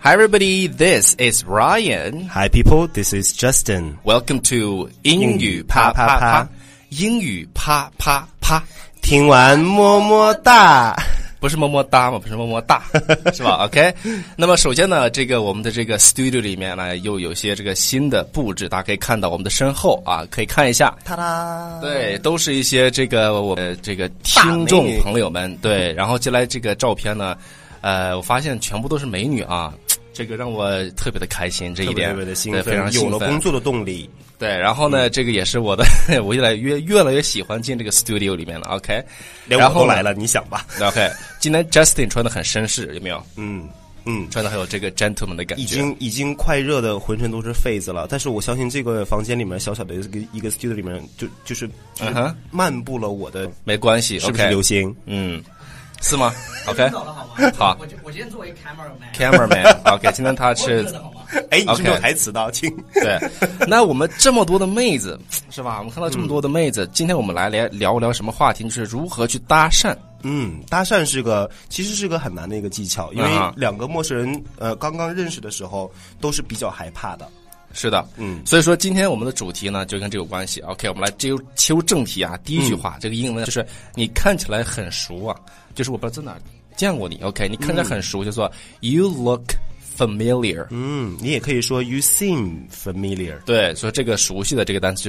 Hi everybody, this is Ryan. Hi people, this is Justin. Welcome to 英语啪啪啪，英语啪啪啪。 听完么么哒。 不是么么哒吗？不是么么哒，是吧 ？OK。那么首先呢，我们的这个 studio 里面呢，又有些这个新的布置，大家可以看到我们的身后啊，可以看一下。 哒哒。 对，都是一些我们这个听众朋友们。对，然后接下来这个照片呢，我发现全部都是美女啊，这个让我特别的开心，这一点特别的兴奋， 对，非常兴奋， 有了工作的动力。 对，然后呢，这个也是我的，我越来越喜欢进这个 studio 里面了。OK， 连我都来了，你想吧。 OK， 今天 Justin 穿的很绅士，有没有？ 嗯， 穿的很有这个 gentleman 的感觉。 已经快热的浑身都是痱子了，但是我相信这个房间里面小小的一个 studio 里面就是漫步了我的， 没关系， 是不是流星？ 是吗 ？OK， 走了好吗？ 好， 我今天作为 cameraman， 今天他是， 哎，你是没有台词的，请。 对，那我们这么多的妹子是吧？我们看到这么多的妹子，今天我们来聊一聊什么话题？就是如何去搭讪。 搭讪其实是个很难的一个技巧，因为两个陌生人刚刚认识的时候都是比较害怕的。 是的，所以说今天我们的主题呢就跟这有关系。OK， 我们来切入正题啊。第一句话，这个英文就是你看起来很熟啊，就是我不知道在哪儿见过你。OK， 你看起来很熟，就说 You look familiar。 你也可以说 You seem familiar。 对，所以这个熟悉的这个单词就是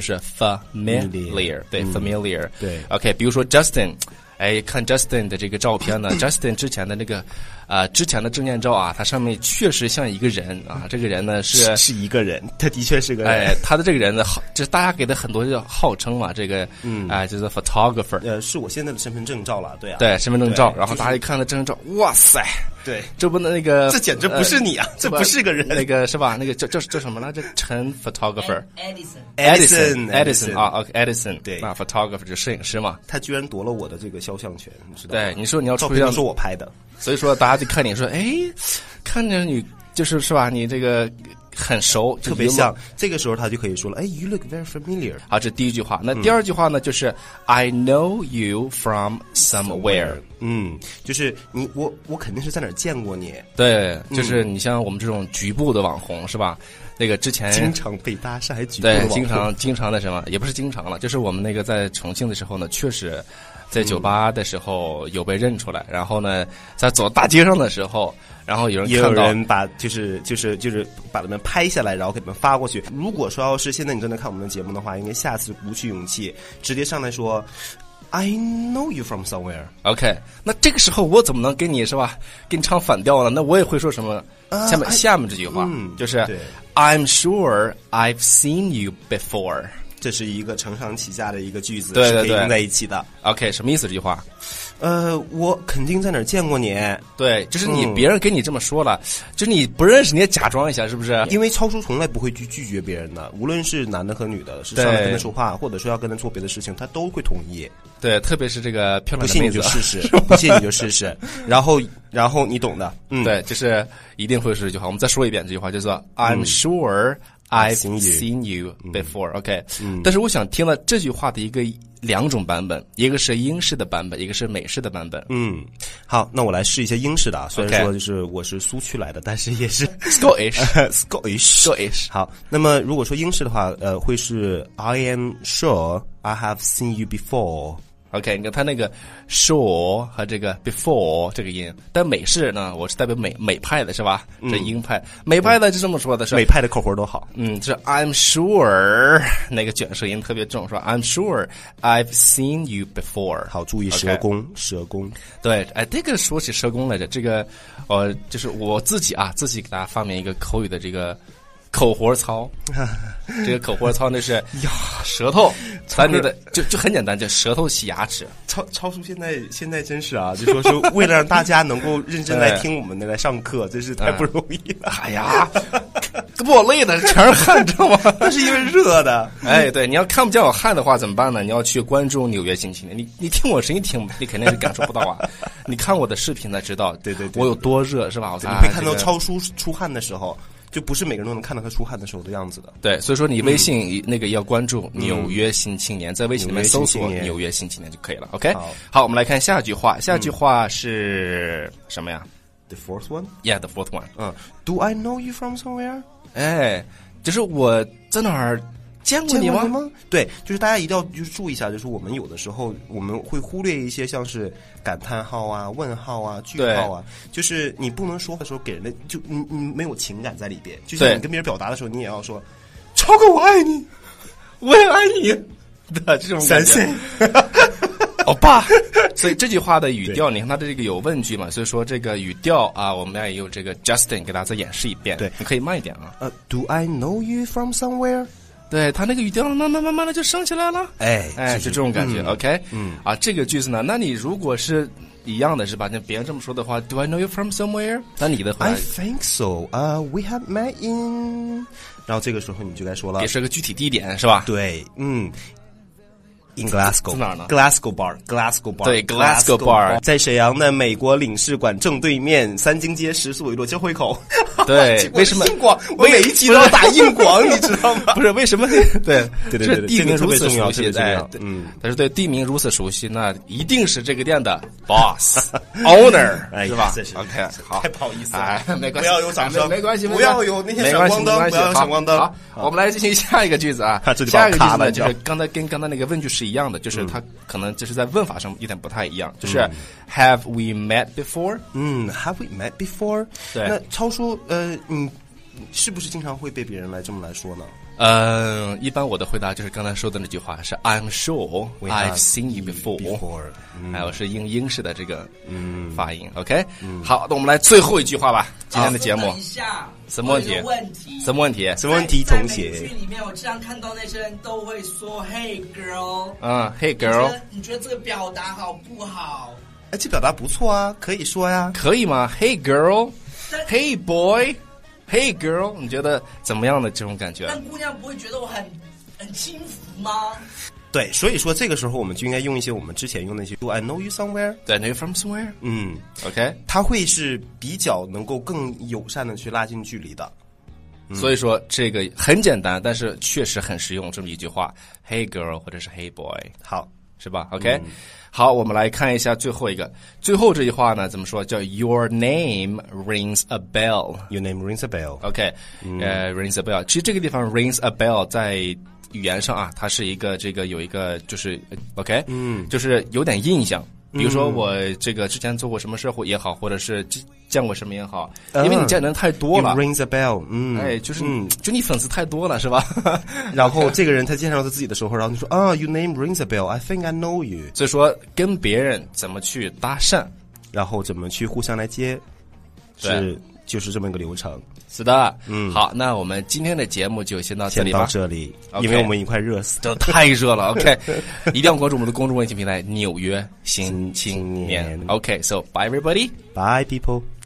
familiar。对，familiar。 对 ，OK， 比如说 Justin。哎，看 Justin 的这个照片呢，Justin 之前的之前的证件照啊，他上面确实像一个人啊，这个人呢是一个人，他的确是个人。 哎，他的这个人呢，就是大家给的很多号称嘛，这个就是 photographer。 是我现在的身份证照了，对啊。 对，身份证照，然后大家一看他身份证照，哇塞， 对， 这不那个， 这简直不是你啊，这不是个人， 那个是吧？那个叫什么来着？陈 photographer，Edison 啊 ，OK Edison， 对，那 photographer 就是摄影师嘛， 他居然夺了我的这个肖像权，你知道吗？ 对，你说你要照片都是我拍的， 所以说大家就看你说，哎，看着你是吧？你这个很熟， 特别像。这个时候他就可以说了，哎 ，You look very familiar。 好，这第一句话。那第二句话呢，就是 I know you from somewhere。 就是我肯定是在哪儿见过你。 对，就是你像我们这种局部的网红是吧？那个之前经常被搭讪，还局部的网红。 对，经常的什么，也不是经常了，就是我们那个在重庆的时候呢，确实在酒吧的时候有被认出来，然后呢，在走大街上的时候，然后有人看到， 也有人把就是把他们拍下来，然后给他们发过去。如果说要是现在你正在看我们的节目的话，应该下次鼓起勇气，直接上来说 I know you from somewhere。 OK， 那这个时候我怎么能给你是吧？给你唱反调呢？那我也会说什么？下面这句话就是 I'm sure I've seen you before。 这是一个承上启下的一个句子， 对， 是可以用在一起的。 OK， 什么意思这句话？ 我肯定在哪儿见过你。 对，就是别人跟你这么说了，就是你不认识你也假装一下，是不是？ 因为超叔从来不会去拒绝别人的，无论是男的和女的，是上来跟他说话，或者说要跟他做别的事情，他都会同意。 对，特别是这个漂亮的妹子， 不信你就试试，不信你就试试。然后你懂的。 对，就是一定会是这句话。我们再说一遍这句话，叫做 I'm sure I've seen you before。 OK， 但是我想听到这句话的两种版本，一个是英式的版本，一个是美式的版本。 好，那我来试一下英式的啊。虽然说就是我是苏区来的，但是也是 Scottish。 好，那么如果说英式的话，会是 I am sure I have seen you before。OK， 你看他那个 sure 和这个 before 这个音，但美式呢，我是代表美派的是吧？这英派，美派的就这么说的是美派的口活都好。 是 I'm sure 那个卷舌音特别重，说 I'm sure I've seen you before。 好，注意舌弓，舌弓。 对，哎，这个说起舌弓来着，这个就是我自己给大家发明一个口语的这个口活操。这个口活操那是呀，舌头咱你的就很简单，就舌头洗牙齿。 超叔现在真是啊，就说是为了让大家能够认真来听我们的来上课，真是太不容易了。 哎呀，给我累的全是汗，知道吗？ 那是因为热的。 哎，对，你要看不见我汗的话怎么办呢？你要去关注纽约新青年。你听我声音听，你肯定是感受不到啊。你看我的视频才知道，对，我有多热是吧？ 你会看到超叔出汗的时候。就不是每个人都能看到他出汗的时候的样子的。 对，所以说你微信那个要关注纽约新青年，在微信里面搜索纽约新青年就可以了。OK， 好，我们来看下句话。下句话是什么呀？ The fourth one? Yeah, the fourth one. Do I know you from somewhere? 哎，就是我在哪儿见过你吗？ 对，就是大家一定要就是注意一下，就是我们有的时候我们会忽略一些像是感叹号啊、问号啊、句号啊，就是你不能说的时候给人的就你没有情感在里边。就像你跟别人表达的时候，你也要说超哥我爱你， 我也爱你的这种感觉。欧巴，所以这句话的语调，你看它这个有问句嘛，所以说这个语调啊，我们也有这个 Justin 给大家再演示一遍。 对， 你可以慢一点啊。 Do I know you from somewhere？ 对，他那个语调慢慢的就升起来了。哎，就这种感觉。OK，这个句子呢，那你如果是一样的是吧？那别人这么说的话 ，Do I know you from somewhere？ 那你的话 ，I think so. We have met in。然后这个时候你就该说了， 也是个具体地点是吧？ 对，In Glasgow， 在哪儿呢 ？Glasgow Bar，Glasgow Bar， 对 ，Glasgow Bar， 在沈阳的美国领事馆正对面，三经街10四纬路交汇口。 对，为什么硬广？我每一集都要打硬广，你知道吗？ 不是为什么？对， 这地名如此熟悉，但是对地名如此熟悉，那一定是这个店的 boss owner， 是吧 ？OK， 好， 太不好意思了， 没关系， 不要有掌声， 没关系， 不要有那些闪光灯，不要有闪光灯。 好，我们来进行下一个句子啊。下一个句子呢，就是刚才那个问句是一样的，就是它可能就是在问法上有点不太一样，就是 Have we met before？ Have we met before？ 对， 那超叔，你是不是经常会被别人这么来说呢？ 一般我的回答就是刚才说的那句话是 I'm sure I've seen you before， 还有是英式的这个发音 ，OK，好，那我们来最后一句话吧，今天的节目。什么问题？什么问题？ 什么问题？同学， 在美剧里面，我经常看到那些人都会说 "Hey girl"， Hey girl， 你觉得这个表达好不好？ 哎，这表达不错啊，可以说呀。 可以吗 ？Hey girl，Hey boy。Hey girl， 你觉得怎么样的这种感觉？ 但姑娘不会觉得我很轻浮吗？ 对，所以说这个时候我们就应该用一些我们之前用的一些 Do I know you somewhere？ Do I know you from somewhere？ OK， 它会是比较能够更友善的去拉近距离的。 所以说这个很简单，但是确实很实用，这么一句话 Hey girl 或者是 Hey boy， 好， 是吧 ？OK，好，我们来看一下最后一个。最后这句话呢，怎么说？叫 Your name rings a bell。 Your name rings a bell。OK， rings a bell。其实这个地方 rings a bell 在语言上啊，它是一个有一个就是 OK， 就是有点印象。比如说我这个之前做过什么事也好，或者是见过什么也好，因为你见的人太多了。 Rings a bell， 就你粉丝太多了，是吧？ 然后这个人他介绍他自己的时候，然后你说Your name rings a bell， I think I know you。 所以说跟别人怎么去搭讪， 然后怎么去互相来接，就是这么一个流程。 是的，好，那我们今天的节目就先到这里吧。 因为我们已经快热死了， 太热了。OK， 一定要关注我们的公众微信平台《纽约新青年》。OK，so bye everybody， bye people。